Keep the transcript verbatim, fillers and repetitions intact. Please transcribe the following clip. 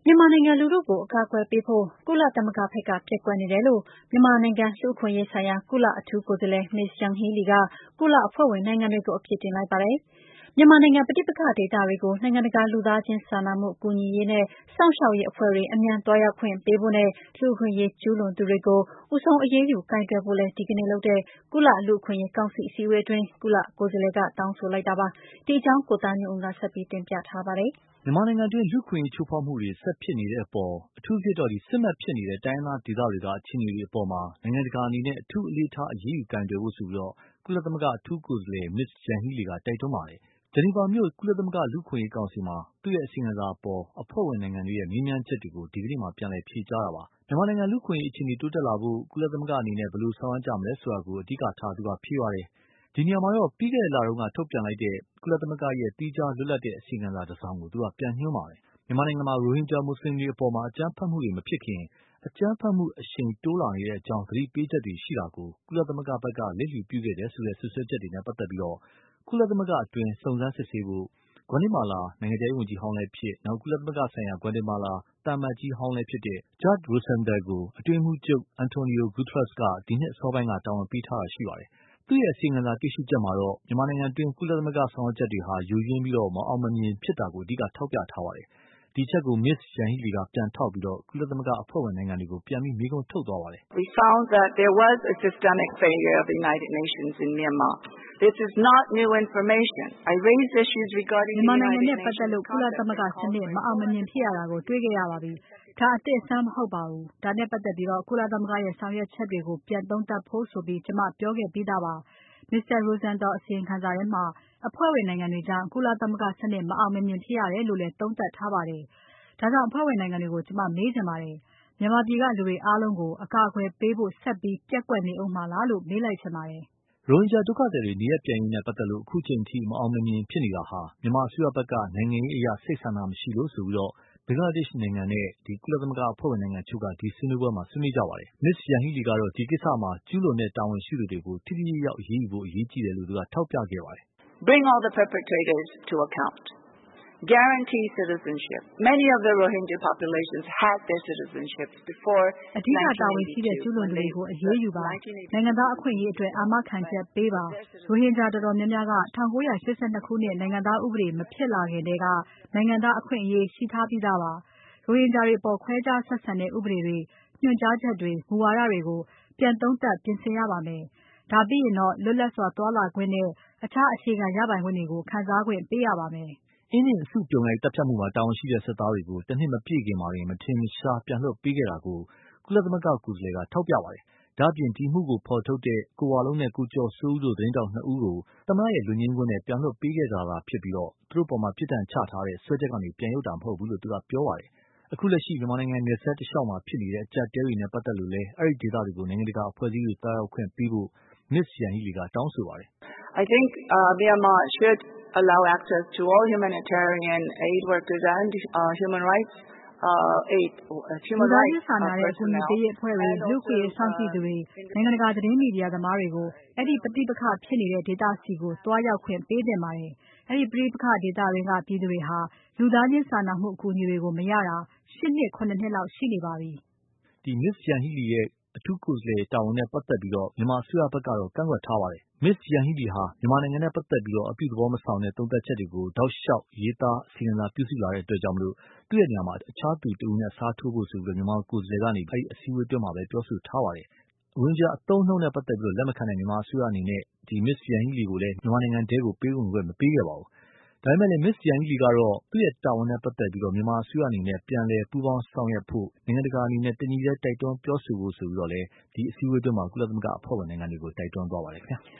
မြန်မာနိုင်ငံလူထုကိုအကာအကွယ်ပေးဖို့ကုလသမဂ္ဂဘက်ကပျက်ကွက်နေတယ်လို့မြန်မာနိုင်ငံလူ့အခွင့်အရေးဆိုင်ရာကုလအထူးကိုယ်စားလှယ် Ms.Yanghee Lee ကကုလအဖွဲ့ဝင်နိုင်ငံတွေကိုအပြစ်တင်လိုက်ပါတယ်။မြန်မာနိုင်ငံပဋိပက္ခဒေသတွေကိုနိုင်ငံတကာလူသားချင်းစာနာမှုကူညီရေးနဲ့စောင့်ရှောက်ရေးအဖွဲ့တွေအမြန်သွားရောက်ခွင့်ပေးဖို့နဲ့လူ့အခွင့်အရေးကျူးလွန်သူတွေကိုဦးဆုံးအရေးယူကိုင်တွယ်ဖို့လည်းဒီကနေ့လုပ်တဲ့ကုလလူ့အခွင့်အရေးကောင်စီအစည်းအဝေးအတွင်းကုလကိုယ်စားလှယ်ကတောင်းဆိုလိုက်တာပါ။ဒီအကြောင်းကိုသားညွန့်ဦးကဆက်ပြီးတင်ပြထားပါတယ်။မြန်မာနိုင်ငံတွင်းလူ့အခွင့်အရေးချိုးဖောက်မှုတွေဆက်ဖြစ်နေတဲ့အပေါ်အထူးသဖြင့်တော့စစ်မက်ဖြစ်နေတဲ့တိုင်းရင်းသားဒေသတွေကအခြေအနေတွေအပေါ်မှာနိုင်ငံတကာအနေနဲ့အထူးအလေးထားအရေးယူကိုင်တွယ်ဖို့ဆိုပြီးတော့ကုလသမဂ္ဂအထူးကိုယ်စားလှယ် Ms.Yanghee Lee ကတိုက်တွန်းပါတယ်။ဂျနီဗာမြို့ကုလသမဂ္ဂလူ့အခွင့်အရေးကောင်စီမှာသူ့ရဲ့အစီရင်ခံစာအပေါ်အဖွဲ့ဝင်နိုင်ငံတွေရဲ့မေးမြန်းချက်တွေကိုဒီကနေ့မှပြန်လည်ဖြေကြားတာပါ။မြန်မာနိုင်ငံလူ့အခွင့်အရေးအခြေအနေတိုးတက်လာဖို့ကုလသမဂ္ဂအနေနဲ့ဘယ်လိုဆောင်ရွက်ကြမလဲဆိုတာကိုအဓိကထားသူကဖြေပါတယ်။ဒီနေရာမှာတော့ပြီးခဲ့တဲ့လတုန်းကထုတ်ပြန်လိုက်တဲ့ကုလသမဂ္ဂရဲ့သီးခြားလွတ်လပ်တဲ့အစီရင်ခံစာတစ်စောင်ကိုသူကပြန်ညွှန်းပါတယ်။မြန်မာနိုင်ငံမှာရိုဟင်ဂျာမွတ်စလင်တွေအပေါ်အကြမ်းဖက်မှုတွေမဖြစ်ခင်အကြမ်းဖက်မှုအရှိန်တိုးလာနေတဲ့အကြောင်းသတိပေးချက်တွေရှိတာကိုကုလသမဂ္ဂဘက်ကလစ်လျူပြုခဲ့တယ်ဆိုတဲ့စွပ်စွဲချက်တွေနဲ့ပတ်သက်ပြီးကုလသမဂ္ဂအတွင်းစုံစမ်းစစ်ဆေးဖို့ဂွါတီမာလာနိုင်ငံခြားရေးဝန်ကြီးဟောင်းလည်းဖြစ်နောက်ကုလသမဂ္ဂဆိုင်ရာဂွါတီမာလာသံအမတ်ကြီးဟောင်းလည်းဖြစ်တဲ့ George Rosenthal ကိုအတွင်းရေးမှူးချုပ် Antonio Guterres ကဒီနှစ်အစောပိုင်းကတာဝန်ပေးထားတာရှိပါတယ်။သူ့ရဲ့အစီရင်ခံစာတွေ့ရှိချက်မှာတော့မြန်မာနိုင်ငံတွင်းကုလသမဂ္ဂဆောင်ရွက်ချက်တွေဟာယိုယွင်းပြီးမအောင်မမြင်ဖြစ်တာကိုအဓိကထောက်ပြထားပါတယ်။ဒီအချက်ကို Ms.Yanghee Lee ကပြန်ထောက်ပြီးကုလသမဂ္ဂအဖွဲ့ဝင်နိုင်ငံတွေကိုပြန်ပြီးမေးခွန်းထုတ်သွားပါတယ်။ We found that there was a systemic failure of the United Nations in Myanmar. This is not new information. I raised issues regarding the United Nations. မြန်မာနိုင်ငံနဲ့ပတ်သက်လို့ကုလသမဂ္ဂစနစ်မအောင်မမြင်ဖြစ်ရတာကိုတွေ့ခဲ့ရပါပြီ။ဒါအသစ်အဆန်းမဟုတ်ပါဘူး။ဒါနဲ့ပတ်သက်ပြီးကုလသမဂ္ဂရဲ့ဆောင်ရွက်ချက်တွေကိုပြန်သုံးသပ်ဖို့ဆိုပြီးကျွန်မပြောခဲ့ပြီးသားပါ။ Mr. Rosenthal အစီရင်ခံစာထဲမှာအဖွဲ့ဝင်နိုင်ငံတွေကြောင့်ကုလသမဂ္ဂစနစ်မအောင်မမြင်ဖြစ်ရတယ်လို့လည်းသုံးသပ်ထားပါတယ်။ဒါကြောင့်အဖွဲ့ဝင်နိုင်ငံတွေကိုကျွန်မမေးချင်ပါတယ်။မြန်မာပြည်ကလူတွေအားလုံးကိုအကာအကွယ်ပေးဖို့ဆက်ပြီးပျက်ကွက်နေဦးမှာလားလို့မေးလိုက်ချင်ပါတယ်။ရိုဟင်ဂျာဒုက္ခသည်တွေနေရပ်ပြန်ရေးနဲ့ပတ်သက်လို့အခုချိန်ထိမအောင်မမြင်ဖြစ်နေတာဟာမြန်မာအစိုးရဘက်ကနိုင်ငံရေးအရစိတ်ဆန္ဒမရှိလို့ဆိုပြီးတော့ဘင်္ဂလားဒေ့ရှ်နိုင်ငံနဲ့ဒီကုလသမဂ္ဂအဖွဲ့ဝင်နိုင်ငံအချို့ကဒီဆွေးနွေးပွဲမှာဆွေးနွေးကြပါတယ်။ Ms.Yanghee Lee ကတော့ဒီကိစ္စမှာကျူးလွန်တဲ့တာဝန်ရှိသူတွေကိုထိထိရောက်ရောက်အရေးယူဖို့အရေးကြီးတယ်လို့သူကထောက်ပြခဲ့ပါတယ်။ Bring all the perpetrators to account. Guarantee citizenship. Many of the Rohingya populations had their citizenship before အဓိကတာဝန်ရှိတဲ့ကျူးလွန်သူတွေကိုအရေးယူပါနိုင်ငံသားအခွင့်အရေးအတွက်အာမခံချက်ပေးပါရိုဟင်ဂျာတော်တော်များများက၁၉၈၂ခုနှစ်နိုင်ငံသားဥပဒေမဖြစ်လာခင်တည်းကနိုင်ငံသားအခွင့်အရေးရှိထားပြီးသားပါရိုဟင်ဂျာတွေအပေါ်ခွဲခြားဆက်ဆံတဲ့ဥပဒေတွေညွှန်ကြားချက်တွေမူဝါဒတွေကိုပြန်သုံးသပ်ပြင်ဆင်ရပါမယ်ဒါပြီးရင်တော့လွတ်လပ်စွာသွားလာခွင့်နဲ့အခြားအခြေခံရပိုင်ခွင့်တွေကိုခံစားခွင့်ပေးရပါမယ်အင်းဒင်အစုပြုံလိုက်တပ်ဖြတ်မှုမှာတာဝန်ရှိတဲ့စစ်သားတွေကိုတနှစ်မပြည့်ခင်မှာမထင်ရှားပြန်လွှတ်ပေးခဲ့တာကိုကုလသမဂ္ဂကိုယ်စားလှယ်ကထောက်ပြပါတယ်။ဒါ့အပြင်ဒီမှုကိုဖော်ထုတ်တဲ့ကိုဝလုံးနဲ့ကိုကျော်စိုးဦးတို့သတင်းတောက်နှစ်ဦးကိုသမ္မတရဲ့လွတ်ငြိမ်းခွင့်နဲ့ပြန်လွှတ်ပေးခဲ့တာသာဖြစ်ပြီးတော့သူတို့ပေါ်ပြစ်ဒဏ်ချထားတဲ့စွဲချက်ကနေပြန်ရုပ်တာမဟုတ်ဘူးလို့သူကပြောပါတယ်။အခုလက်ရှိမြန်မာနိုင်ငံနယ်စပ်တလျှောက်မှာဖြစ်နေတဲ့အကျပ်အတည်းတွေနဲ့ပတ်သက်လို့လည်းအဲ့ဒီဒေသတွေကိုနိုင်ငံတကာအဖွဲ့အစည်းတွေတာရောက်ခွင့်ပေးဖို့ Ms.Yanghee Lee ကတောင်းဆိုပါတယ်။ I think uh, Myanmar should allow access to all humanitarian aid workers and uh, human rights uh, aid human rights personnel ပေးရေးအဖွဲ့တွေလူ့ခွင့်ဆောင်ကြည့်သူတွေနိုင်ငံတကာသတင်းမီဒီယာသမားတွေကိုအဲ့ဒီပဋိပက္ခဖြစ်နေတဲ့ဒေသစီကိုတွားရောက်ခွင့်ပေးသင့်ပါတယ်အဲ့ဒီပဋိပက္ခဒေသတွေကပြည်သူတွေဟာလူသားချင်းစာနာမှုအကူအညီတွေကိုမရတာရှစ်နှစ်ခုနှစ်နှစ်လောက်ရှိနေပါပြီဒီ Ms.Yanghee Lee ရဲ့အထူးကိုယ်စားလှယ်တာဝန်နဲ့ပတ်သက်ပြီးမြန်မာအစိုးရဘက်ကတော့ကန့်ကွက်ထားပါတယ်။ Ms.Yanghee Lee ဟာမြန်မာနိုင်ငံနဲ့ပတ်သက်ပြီးအပြုသဘောမဆောင်တဲ့သုံးသပ်ချက်တွေကိုတောက်လျှောက်ရေးသားအစီရင်ခံစာပြုစုလာတဲ့အတွက်ကြောင့်မလို့သူ့ရဲ့နေရာမှာအခြားသူတဦးနဲ့အစားထိုးဖို့ဆိုပြီးမြန်မာကိုယ်စားလှယ်ကနေအဲ့ဒီအစည်းအဝေးအတွင်းမှာပဲပြောဆိုထားပါတယ်။ရိုဟင်ဂျာအသုံးအနှုန်းနဲ့ပတ်သက်ပြီးလက်မခံတဲ့မြန်မာအစိုးရအနေနဲ့ဒီ Ms.Yanghee Lee ကိုလည်းမြန်မာနိုင်ငံထဲကိုပေးဝင်ခွင့်မပေးခဲ့ပါဘူး။ဒါပေမဲ့လည်း Ms.Yanghee Lee ကတော့သူ့ရဲ့တာဝန်နဲ့ပတ်သက်ပြီးမြန်မာအစိုးရအနေနဲ့ပြန်လည်ပူးပေါင်းဆောင်ရွက်ဖို့နိုင်ငံတကာအနေနဲ့တညီတည်းတိုက်တွန်းပြောဆိုဖို့ဆိုပြီးတော့လည်းဒီအစည်းအဝေးအတွင်းမှာကုလသမဂ္ဂအဖွဲ့ဝင်နိုင်ငံတွေကိုတိုက်တွန်းသွားပါတယ်ခင်ဗျာ။